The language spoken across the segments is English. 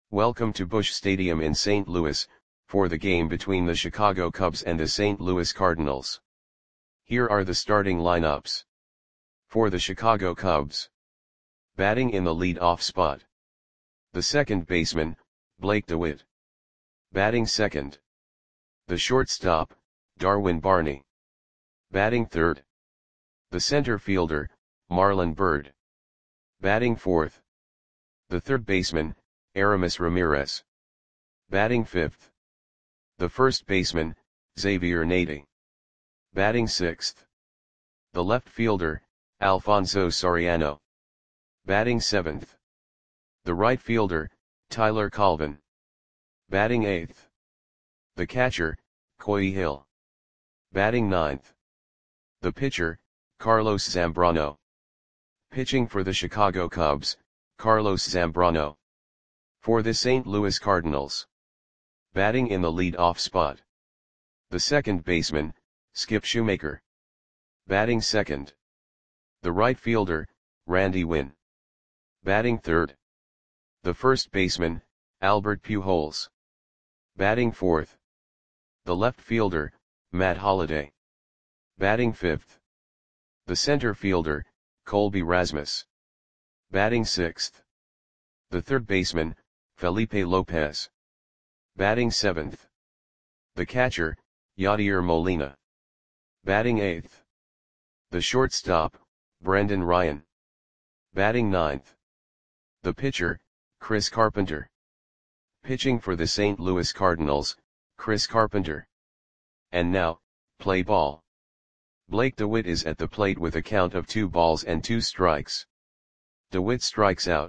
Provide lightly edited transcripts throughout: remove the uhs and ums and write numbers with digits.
Welcome to Busch Stadium in St. Louis, for the game between the Chicago Cubs and the St. Louis Cardinals. Here are the starting lineups. For the Chicago Cubs. Batting in the lead-off spot. The second baseman, Blake DeWitt. Batting second. The shortstop, Darwin Barney. Batting third. The center fielder, Marlon Byrd. Batting fourth. The third baseman, Aramis Ramirez. Batting fifth. The first baseman, Xavier Nady. Batting sixth. The left fielder, Alfonso Soriano. Batting seventh. The right fielder, Tyler Colvin. Batting eighth. The catcher, Coy Hill. Batting ninth. The pitcher, Carlos Zambrano. Pitching for the Chicago Cubs, Carlos Zambrano. For the St. Louis Cardinals. Batting in the lead-off spot. The second baseman, Skip Shoemaker. Batting second. The right fielder, Randy Winn. Batting third. The first baseman, Albert Pujols. Batting fourth. The left fielder, Matt Holliday. Batting fifth. The center fielder, Colby Rasmus. Batting sixth. The third baseman, Felipe Lopez. Batting seventh. The catcher, Yadier Molina. Batting eighth. The shortstop, Brendan Ryan. Batting ninth. The pitcher, Chris Carpenter. Pitching for the St. Louis Cardinals, Chris Carpenter. And now, play ball. Blake DeWitt is at the plate with a count of 2 balls and 2 strikes. DeWitt strikes out.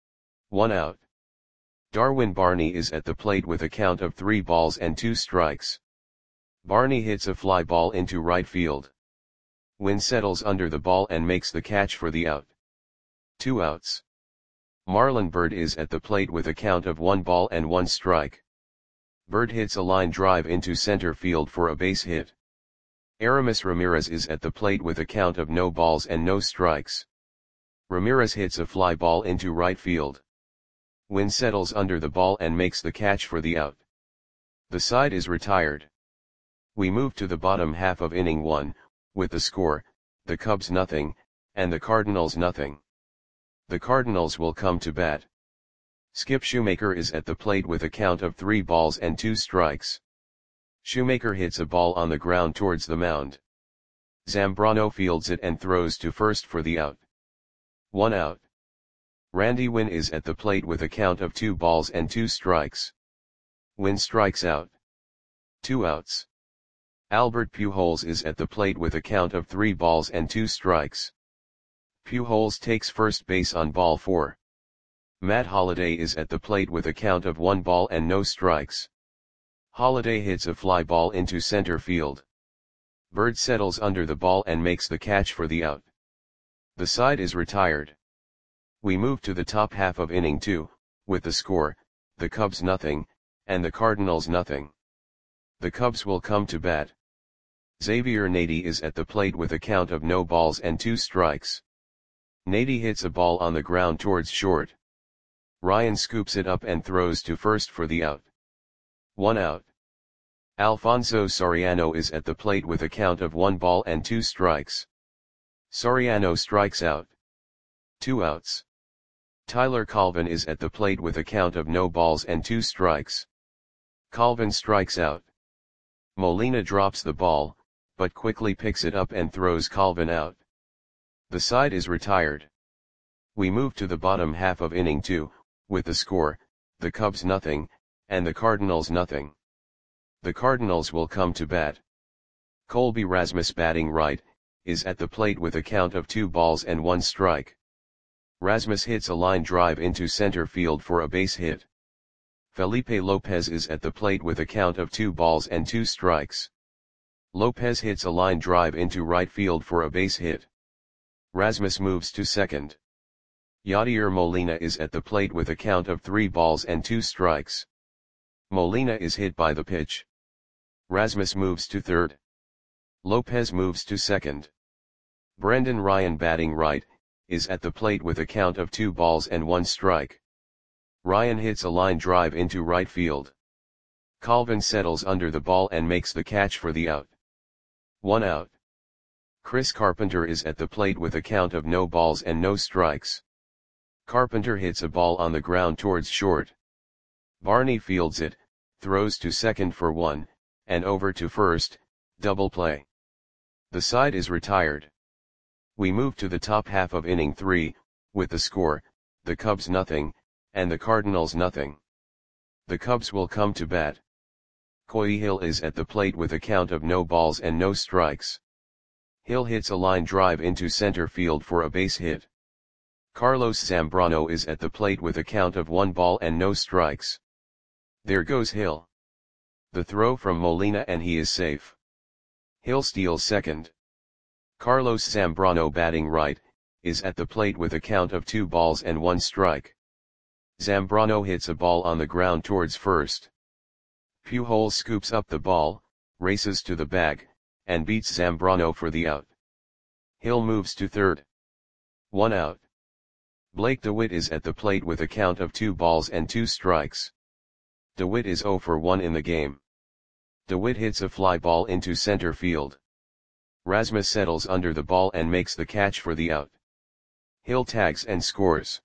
1 out. Darwin Barney is at the plate with a count of 3 balls and 2 strikes. Barney hits a fly ball into right field. Winn settles under the ball and makes the catch for the out. 2 outs. Marlon Byrd is at the plate with a count of 1 ball and 1 strike. Byrd hits a line drive into center field for a base hit. Aramis Ramirez is at the plate with a count of no balls and no strikes. Ramirez hits a fly ball into right field. Winn settles under the ball and makes the catch for the out. The side is retired. We move to the bottom half of inning 1, with the score, the Cubs nothing, and the Cardinals nothing. The Cardinals will come to bat. Skip Shoemaker is at the plate with a count of 3 balls and 2 strikes. Shoemaker hits a ball on the ground towards the mound. Zambrano fields it and throws to first for the out. 1 out. Randy Winn is at the plate with a count of 2 balls and 2 strikes. Winn strikes out. 2 outs. Albert Pujols is at the plate with a count of 3 balls and 2 strikes. Pujols takes first base on ball 4. Matt Holliday is at the plate with a count of 1 ball and no strikes. Holliday hits a fly ball into center field. Byrd settles under the ball and makes the catch for the out. The side is retired. We move to the top half of inning 2, with the score, the Cubs nothing, and the Cardinals nothing. The Cubs will come to bat. Xavier Nady is at the plate with a count of no balls and 2 strikes. Nady hits a ball on the ground towards short. Ryan scoops it up and throws to first for the out. 1 out. Alfonso Soriano is at the plate with a count of 1 ball and 2 strikes. Soriano strikes out. 2 outs. Tyler Colvin is at the plate with a count of no balls and 2 strikes. Colvin strikes out. Molina drops the ball, but quickly picks it up and throws Colvin out. The side is retired. We move to the bottom half of inning 2, with the score, the Cubs nothing, and the Cardinals nothing. The Cardinals will come to bat. Colby Rasmus batting right, is at the plate with a count of 2 balls and 1 strike. Rasmus hits a line drive into center field for a base hit. Felipe Lopez is at the plate with a count of 2 balls and 2 strikes. Lopez hits a line drive into right field for a base hit. Rasmus moves to second. Yadier Molina is at the plate with a count of 3 balls and 2 strikes. Molina is hit by the pitch. Rasmus moves to third. Lopez moves to second. Brendan Ryan batting right, is at the plate with a count of 2 balls and 1 strike. Ryan hits a line drive into right field. Colvin settles under the ball and makes the catch for the out. 1 out. Chris Carpenter is at the plate with a count of no balls and no strikes. Carpenter hits a ball on the ground towards short. Barney fields it, throws to second for 1, and over to first, double play. The side is retired. We move to the top half of inning 3, with the score, the Cubs nothing, and the Cardinals nothing. The Cubs will come to bat. Coy Hill is at the plate with a count of no balls and no strikes. Hill hits a line drive into center field for a base hit. Carlos Zambrano is at the plate with a count of 1 ball and no strikes. There goes Hill. The throw from Molina and he is safe. Hill steals second. Carlos Zambrano, batting right, is at the plate with a count of 2 balls and 1 strike. Zambrano hits a ball on the ground towards first. Pujols scoops up the ball, races to the bag, and beats Zambrano for the out. Hill moves to third. 1 out. Blake DeWitt is at the plate with a count of 2 balls and 2 strikes. DeWitt is 0 for 1 in the game. DeWitt hits a fly ball into center field. Rasmus settles under the ball and makes the catch for the out. Hill tags and scores.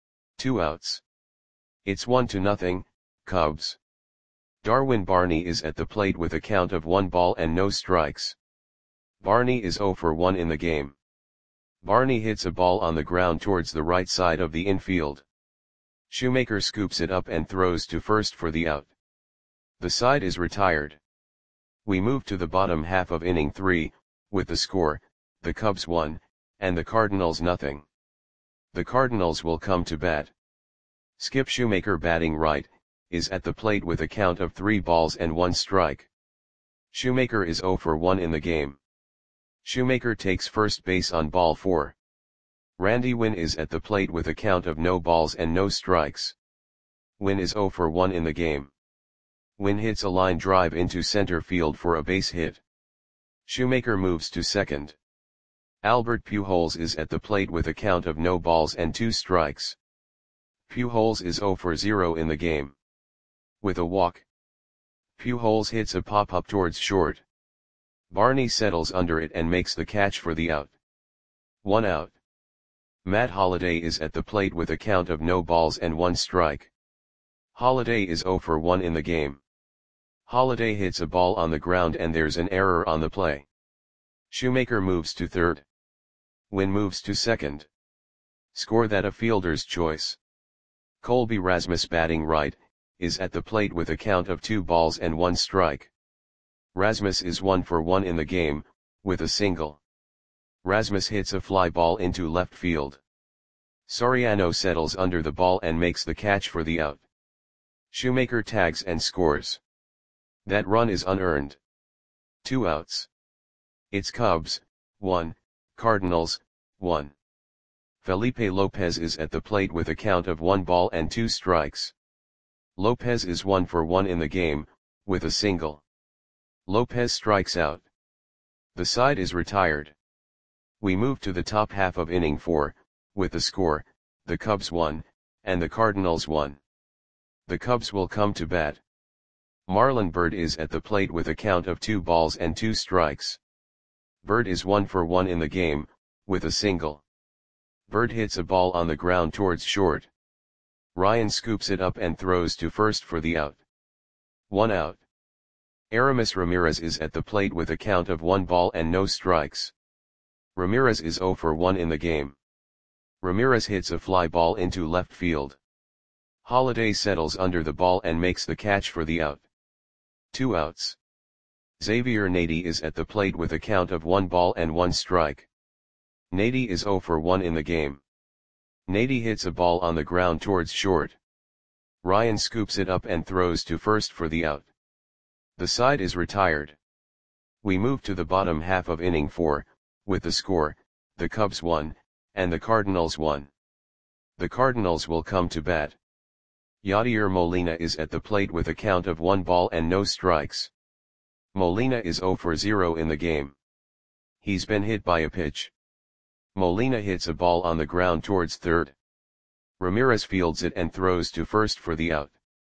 2 outs. It's 1-0, Cubs. Darwin Barney is at the plate with a count of 1 ball and no strikes. Barney is 0 for 1 in the game. Barney hits a ball on the ground towards the right side of the infield. Shoemaker scoops it up and throws to first for the out. The side is retired. We move to the bottom half of inning 3, with the score, the Cubs 1, and the Cardinals nothing. The Cardinals will come to bat. Skip Shoemaker, batting right, is at the plate with a count of 3 balls and 1 strike. Shoemaker is 0 for 1 in the game. Shoemaker takes first base on ball 4. Randy Winn is at the plate with a count of no balls and no strikes. Winn is 0 for 1 in the game. Winn hits a line drive into center field for a base hit. Shoemaker moves to second. Albert Pujols is at the plate with a count of no balls and 2 strikes. Pujols is 0 for 0 in the game. With a walk, Pujols hits a pop-up towards short. Barney settles under it and makes the catch for the out. 1 out. Matt Holliday is at the plate with a count of no balls and 1 strike. Holliday is 0 for 1 in the game. Holliday hits a ball on the ground and there's an error on the play. Shoemaker moves to third. Winn moves to second. Score that a fielder's choice. Colby Rasmus, batting right, is at the plate with a count of 2 balls and 1 strike. Rasmus is 1 for 1 in the game, with a single. Rasmus hits a fly ball into left field. Soriano settles under the ball and makes the catch for the out. Shoemaker tags and scores. That run is unearned. 2 outs. It's Cubs 1, Cardinals 1. Felipe Lopez is at the plate with a count of 1 ball and 2 strikes. Lopez is 1 for 1 in the game, with a single. Lopez strikes out. The side is retired. We move to the top half of inning 4, with the score, the Cubs 1, and the Cardinals 1. The Cubs will come to bat. Marlon Byrd is at the plate with a count of 2 balls and 2 strikes. Byrd is 1 for 1 in the game, with a single. Byrd hits a ball on the ground towards short. Ryan scoops it up and throws to first for the out. 1 out. Aramis Ramirez is at the plate with a count of 1 ball and no strikes. Ramirez is 0 for 1 in the game. Ramirez hits a fly ball into left field. Holliday settles under the ball and makes the catch for the out. 2 outs. Xavier Nady is at the plate with a count of 1 ball and 1 strike. Nady is 0 for 1 in the game. Nady hits a ball on the ground towards short. Ryan scoops it up and throws to first for the out. The side is retired. We move to the bottom half of inning 4, with the score, the Cubs 1, and the Cardinals 1. The Cardinals will come to bat. Yadier Molina is at the plate with a count of 1 ball and no strikes. Molina is 0 for 0 in the game. He's been hit by a pitch. Molina hits a ball on the ground towards third. Ramirez fields it and throws to first for the out.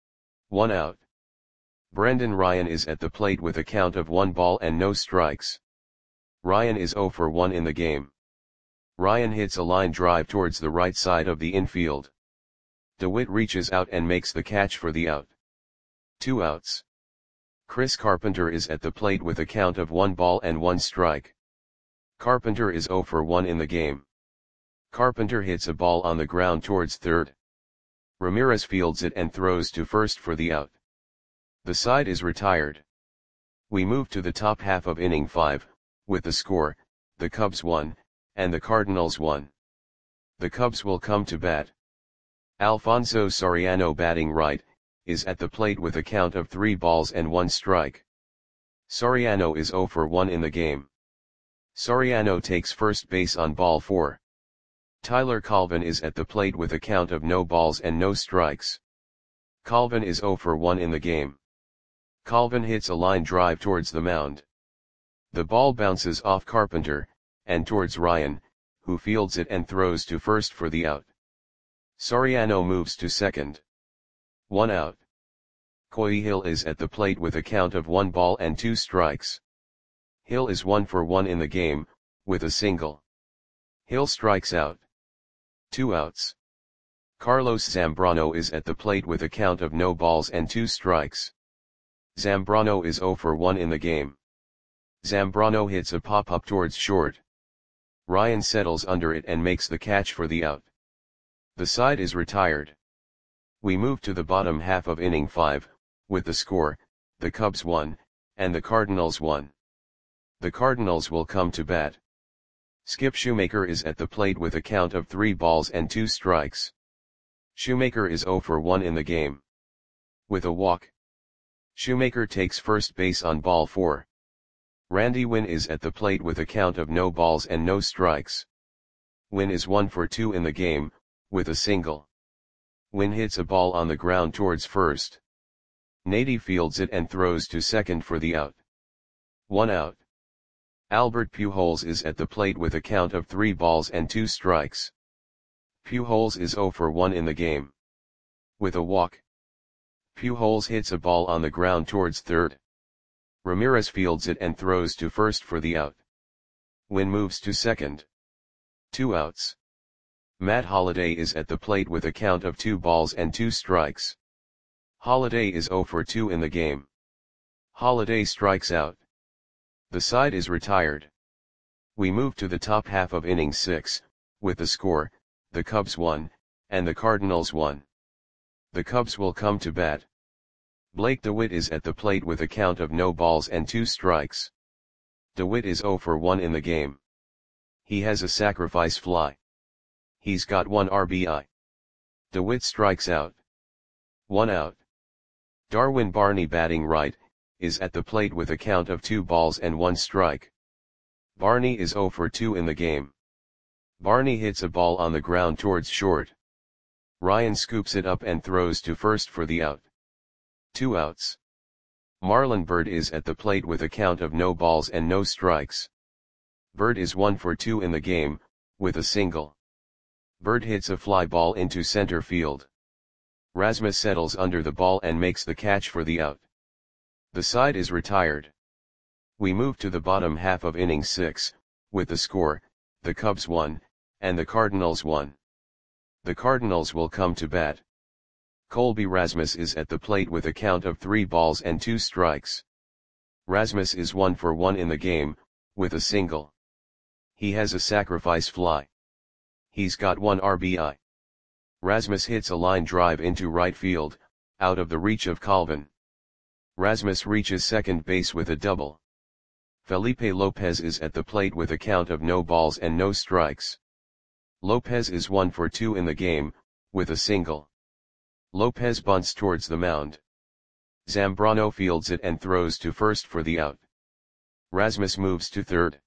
1 out. Brendan Ryan is at the plate with a count of 1 ball and no strikes. Ryan is 0 for 1 in the game. Ryan hits a line drive towards the right side of the infield. DeWitt reaches out and makes the catch for the out. 2 outs. Chris Carpenter is at the plate with a count of 1 ball and 1 strike. Carpenter is 0 for 1 in the game. Carpenter hits a ball on the ground towards third. Ramirez fields it and throws to first for the out. The side is retired. We move to the top half of inning 5, with the score, the Cubs 1, and the Cardinals 1. The Cubs will come to bat. Alfonso Soriano, batting right, is at the plate with a count of 3 balls and 1 strike. Soriano is 0 for 1 in the game. Soriano takes first base on ball 4. Tyler Colvin is at the plate with a count of no balls and no strikes. Colvin is 0 for 1 in the game. Colvin hits a line drive towards the mound. The ball bounces off Carpenter, and towards Ryan, who fields it and throws to first for the out. Soriano moves to second. 1 out. Coy Hill is at the plate with a count of 1 ball and 2 strikes. Hill is 1 for 1 in the game, with a single. Hill strikes out. 2 outs. Carlos Zambrano is at the plate with a count of no balls and 2 strikes. Zambrano is 0 for 1 in the game. Zambrano hits a pop-up towards short. Ryan settles under it and makes the catch for the out. The side is retired. We move to the bottom half of inning 5, with the score, the Cubs 1, and the Cardinals 1. The Cardinals will come to bat. Skip Shoemaker is at the plate with a count of 3 balls and 2 strikes. Shoemaker is 0 for 1 in the game. With a walk. Shoemaker takes first base on ball 4. Randy Winn is at the plate with a count of no balls and no strikes. Winn is 1 for 2 in the game, with a single. Winn hits a ball on the ground towards first. Nady fields it and throws to second for the out. 1 out. Albert Pujols is at the plate with a count of 3 balls and 2 strikes. Pujols is 0 for 1 in the game. With a walk. Pujols hits a ball on the ground towards third. Ramirez fields it and throws to first for the out. Winn moves to second. 2 outs. Matt Holliday is at the plate with a count of 2 balls and 2 strikes. Holliday is 0 for 2 in the game. Holliday strikes out. The side is retired. We move to the top half of inning 6, with the score, the Cubs 1, and the Cardinals 1. The Cubs will come to bat. Blake DeWitt is at the plate with a count of no balls and 2 strikes. DeWitt is 0 for 1 in the game. He has a sacrifice fly. He's got 1 RBI. DeWitt strikes out. 1 out. Darwin Barney, batting right, is at the plate with a count of 2 balls and 1 strike. Barney is 0 for 2 in the game. Barney hits a ball on the ground towards short. Ryan scoops it up and throws to first for the out. 2 outs. Marlon Byrd is at the plate with a count of no balls and no strikes. Byrd is 1 for 2 in the game, with a single. Byrd hits a fly ball into center field. Rasmus settles under the ball and makes the catch for the out. The side is retired. We move to the bottom half of inning 6, with the score, the Cubs 1, and the Cardinals 1. The Cardinals will come to bat. Colby Rasmus is at the plate with a count of 3 balls and 2 strikes. Rasmus is 1 for 1 in the game, with a single. He has a sacrifice fly. He's got 1 RBI. Rasmus hits a line drive into right field, out of the reach of Colvin. Rasmus reaches second base with a double. Felipe Lopez is at the plate with a count of no balls and no strikes. Lopez is 1 for 2 in the game, with a single. Lopez bunts towards the mound. Zambrano fields it and throws to first for the out. Rasmus moves to third.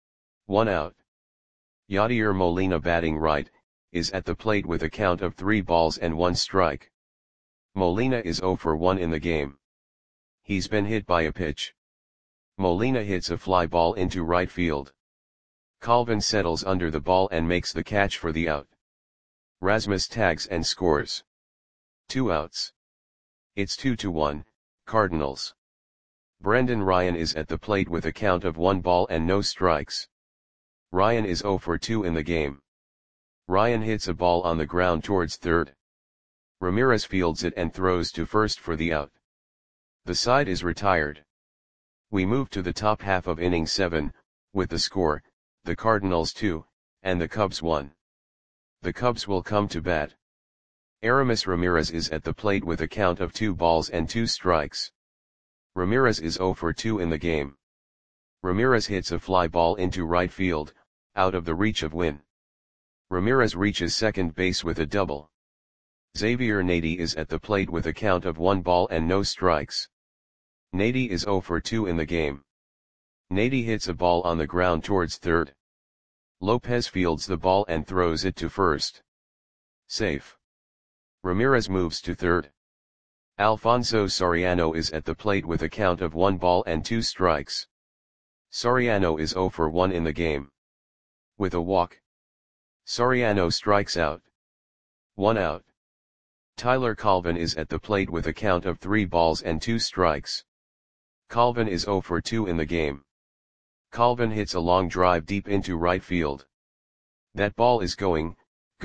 1 out. Yadier Molina, batting right, is at the plate with a count of 3 balls and 1 strike. Molina is 0 for 1 in the game. He's been hit by a pitch. Molina hits a fly ball into right field. Colvin settles under the ball and makes the catch for the out. Rasmus tags and scores. 2 outs. It's 2-1, Cardinals. Brendan Ryan is at the plate with a count of 1 ball and no strikes. Ryan is 0 for 2 in the game. Ryan hits a ball on the ground towards third. Ramirez fields it and throws to first for the out. The side is retired. We move to the top half of inning 7, with the score, the Cardinals 2, and the Cubs 1. The Cubs will come to bat. Aramis Ramirez is at the plate with a count of 2 balls and 2 strikes. Ramirez is 0 for 2 in the game. Ramirez hits a fly ball into right field, out of the reach of Winn. Ramirez reaches second base with a double. Xavier Nady is at the plate with a count of 1 ball and no strikes. Nady is 0 for 2 in the game. Nady hits a ball on the ground towards third. Lopez fields the ball and throws it to first. Safe. Ramirez moves to third. Alfonso Soriano is at the plate with a count of 1 ball and 2 strikes. Soriano is 0 for 1 in the game. With a walk, Soriano strikes out. 1 out. Tyler Colvin is at the plate with a count of 3 balls and 2 strikes. Colvin is 0 for 2 in the game. Colvin hits a long drive deep into right field. That ball is gone.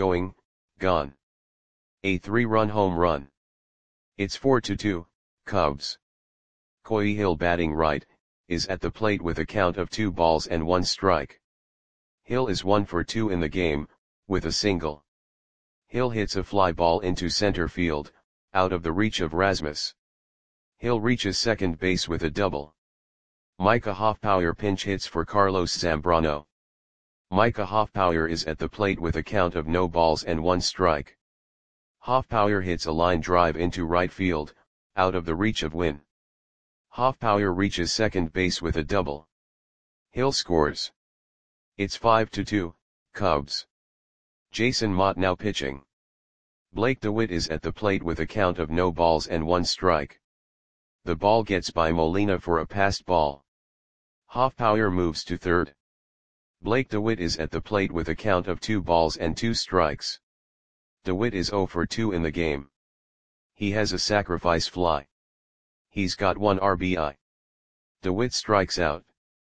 A 3-run home run. It's 4-2, Cubs. Coy Hill, batting right, is at the plate with a count of 2 balls and 1 strike. Hill is 1 for 2 in the game, with a single. Hill hits a fly ball into center field, out of the reach of Rasmus. Hill reaches second base with a double. Micah Hoffpauir pinch hits for Carlos Zambrano. Micah Hoffpauir is at the plate with a count of no balls and 1 strike. Hoffpauir hits a line drive into right field, out of the reach of Winn. Hoffpauir reaches second base with a double. Hill scores. It's 5-2, Cubs. Jason Motte now pitching. Blake DeWitt is at the plate with a count of no balls and 1 strike. The ball gets by Molina for a passed ball. Hoffpauir moves to third. Blake DeWitt is at the plate with a count of 2 balls and 2 strikes. DeWitt is 0 for 2 in the game. He has a sacrifice fly. He's got 1 RBI. DeWitt strikes out.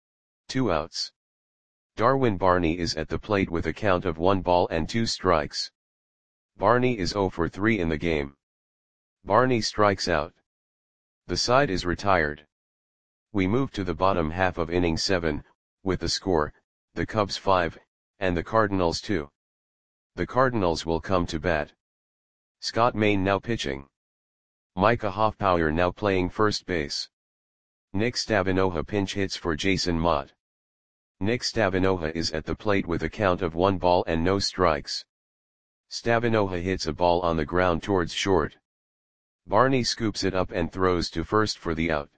2 outs. Darwin Barney is at the plate with a count of 1 ball and 2 strikes. Barney is 0 for 3 in the game. Barney strikes out. The side is retired. We move to the bottom half of inning 7, with the score, the Cubs 5, and the Cardinals 2. The Cardinals will come to bat. Scott Main now pitching. Micah Hoffpauir now playing first base. Nick Stavinoha pinch hits for Jason Motte. Nick Stavinoha is at the plate with a count of 1 ball and no strikes. Stavinoha hits a ball on the ground towards short. Barney scoops it up and throws to first for the out.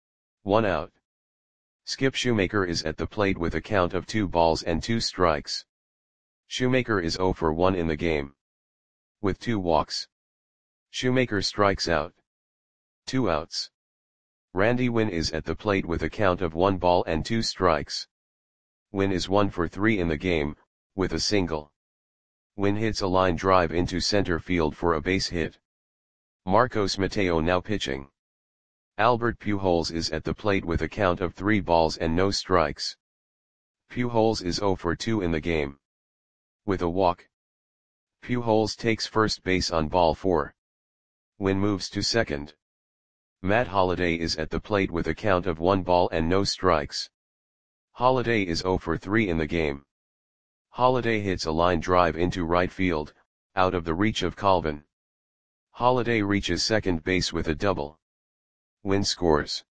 1 out. Skip Shoemaker is at the plate with a count of 2 balls and 2 strikes. Shoemaker is 0 for 1 in the game. With 2 walks, Shoemaker strikes out. 2 outs. Randy Winn is at the plate with a count of 1 ball and 2 strikes. Winn is 1 for 3 in the game, with a single. Winn hits a line drive into center field for a base hit. Marcos Mateo now pitching. Albert Pujols is at the plate with a count of 3 balls and no strikes. Pujols is 0 for 2 in the game. With a walk, Pujols takes first base on ball 4. Winn moves to second. Matt Holliday is at the plate with a count of 1 ball and no strikes. Holliday is 0 for 3 in the game. Holliday hits a line drive into right field, out of the reach of Colvin. Holliday reaches second base with a double. Winn scores.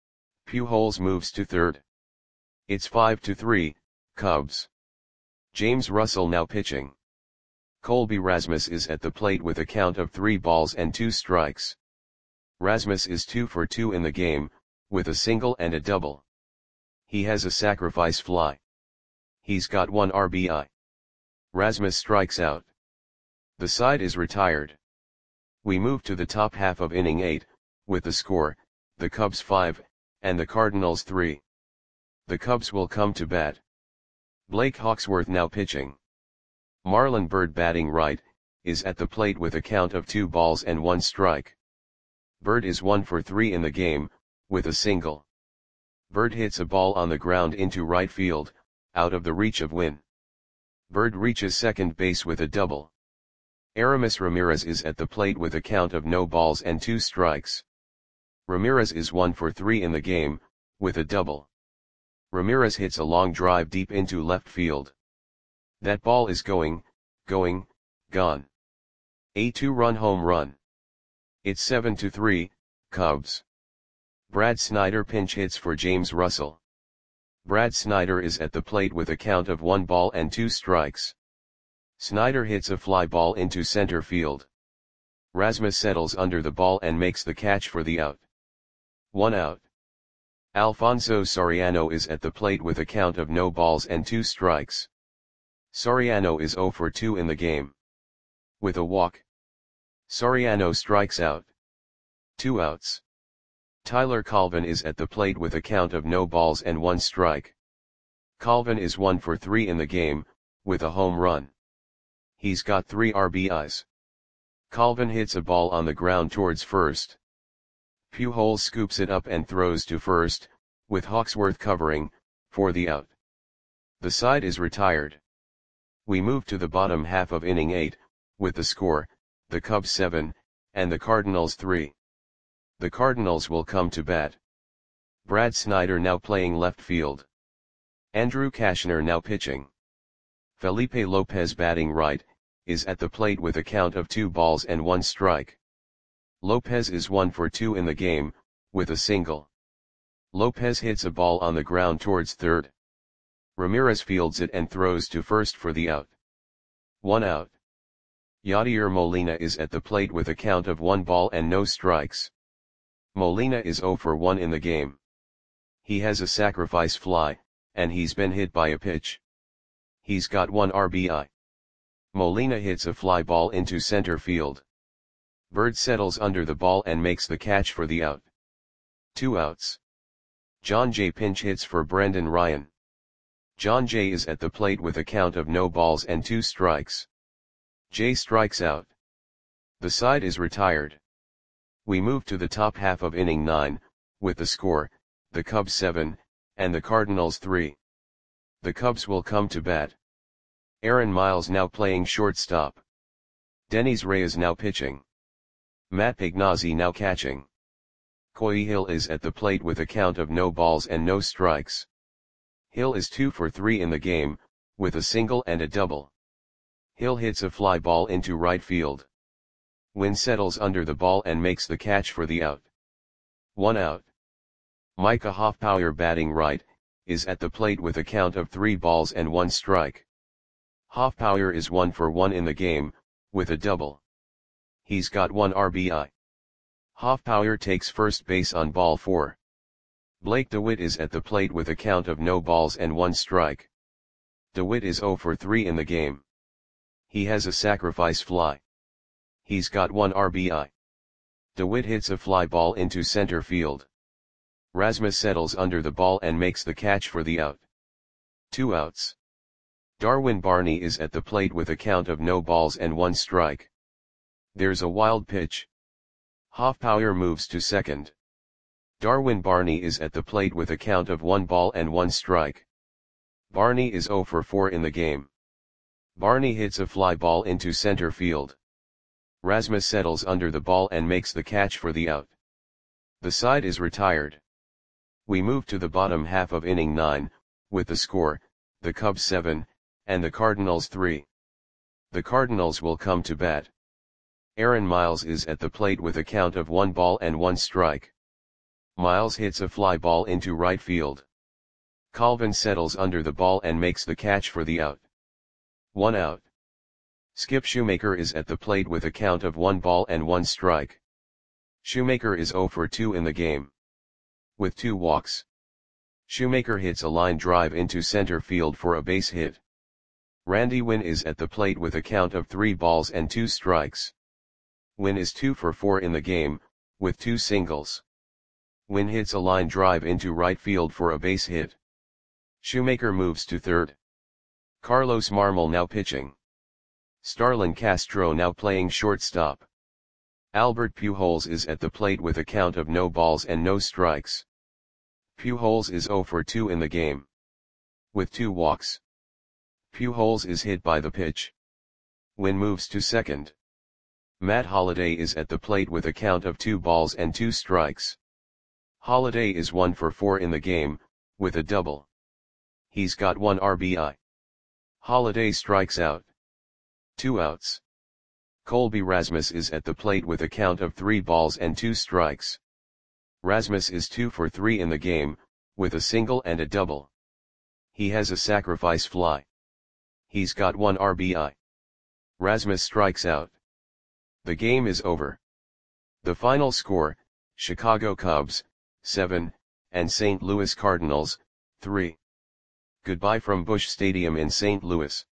Pujols moves to third. It's 5-3, Cubs. James Russell now pitching. Colby Rasmus is at the plate with a count of 3 balls and 2 strikes. Rasmus is 2 for 2 in the game, with a single and a double. He has a sacrifice fly. He's got 1 RBI. Rasmus strikes out. The side is retired. We move to the top half of inning 8, with the score, the Cubs 5, and the Cardinals 3. The Cubs will come to bat. Blake Hawksworth now pitching. Marlon Byrd batting right, is at the plate with a count of 2 balls and 1 strike. Bird is 1 for 3 in the game, with a single. Bird hits a ball on the ground into right field, out of the reach of Win. Bird reaches second base with a double. Aramis Ramirez is at the plate with a count of no balls and 2 strikes. Ramirez is 1 for 3 in the game, with a double. Ramirez hits a long drive deep into left field. That ball is gone. A 2-run home run. It's 7-3, Cubs. Brad Snyder pinch hits for James Russell. Brad Snyder is at the plate with a count of 1 ball and 2 strikes. Snyder hits a fly ball into center field. Rasmus settles under the ball and makes the catch for the out. 1 out. Alfonso Soriano is at the plate with a count of no balls and 2 strikes. Soriano is 0 for 2 in the game. With a walk. Soriano strikes out. 2 outs. Tyler Colvin is at the plate with a count of no balls and 1 strike. Colvin is 1 for 3 in the game, with a home run. He's got 3 RBIs. Colvin hits a ball on the ground towards first. Pujols scoops it up and throws to first, with Hawksworth covering, for the out. The side is retired. We move to the bottom half of inning 8, with the score, the Cubs 7, and the Cardinals 3. The Cardinals will come to bat. Brad Snyder now playing left field. Andrew Cashner now pitching. Felipe Lopez batting right, is at the plate with a count of 2 balls and 1 strike. Lopez is 1 for 2 in the game, with a single. Lopez hits a ball on the ground towards third. Ramirez fields it and throws to first for the out. 1 out. Yadier Molina is at the plate with a count of 1 ball and no strikes. Molina is 0 for 1 in the game. He has a sacrifice fly, and he's been hit by a pitch. He's got 1 RBI. Molina hits a fly ball into center field. Bird settles under the ball and makes the catch for the out. 2 outs. John Jay pinch hits for Brendan Ryan. John Jay is at the plate with a count of no balls and 2 strikes. Jay strikes out. The side is retired. We move to the top half of inning 9, with the score, the Cubs 7, and the Cardinals 3. The Cubs will come to bat. Aaron Miles now playing shortstop. Dennis Reyes now pitching. Matt Pignazzi now catching. Coy Hill is at the plate with a count of no balls and no strikes. Hill is 2 for 3 in the game, with a single and a double. Hill hits a fly ball into right field. Win settles under the ball and makes the catch for the out. 1 out. Micah Hoffpauir batting right, is at the plate with a count of 3 balls and 1 strike. Hoffpauir is 1 for 1 in the game, with a double. He's got 1 RBI. Hoffpauir takes first base on ball 4. Blake DeWitt is at the plate with a count of no balls and 1 strike. DeWitt is 0 for 3 in the game. He has a sacrifice fly. He's got 1 RBI. DeWitt hits a fly ball into center field. Rasmus settles under the ball and makes the catch for the out. 2 outs. Darwin Barney is at the plate with a count of no balls and 1 strike. There's a wild pitch. Hoffpauir moves to second. Darwin Barney is at the plate with a count of 1 ball and 1 strike. Barney is 0 for 4 in the game. Barney hits a fly ball into center field. Rasmus settles under the ball and makes the catch for the out. The side is retired. We move to the bottom half of inning 9, with the score, the Cubs 7, and the Cardinals 3. The Cardinals will come to bat. Aaron Miles is at the plate with a count of 1 ball and 1 strike. Miles hits a fly ball into right field. Colvin settles under the ball and makes the catch for the out. 1 out. Skip Shoemaker is at the plate with a count of 1 ball and 1 strike. Shoemaker is 0 for 2 in the game. With 2 walks. Shoemaker hits a line drive into center field for a base hit. Randy Winn is at the plate with a count of 3 balls and 2 strikes. Winn is 2 for 4 in the game, with 2 singles. Winn hits a line drive into right field for a base hit. Shoemaker moves to third. Carlos Marmol now pitching. Starlin Castro now playing shortstop. Albert Pujols is at the plate with a count of no balls and no strikes. Pujols is 0 for 2 in the game, with 2 walks. Pujols is hit by the pitch. Wynn moves to second. Matt Holliday is at the plate with a count of 2 balls and 2 strikes. Holliday is 1 for 4 in the game, with a double. He's got 1 RBI. Holliday strikes out. 2 outs. Colby Rasmus is at the plate with a count of 3 balls and 2 strikes. Rasmus is 2 for 3 in the game, with a single and a double. He has a sacrifice fly. He's got 1 RBI. Rasmus strikes out. The game is over. The final score, Chicago Cubs, 7, and St. Louis Cardinals, 3. Goodbye from Busch Stadium in St. Louis.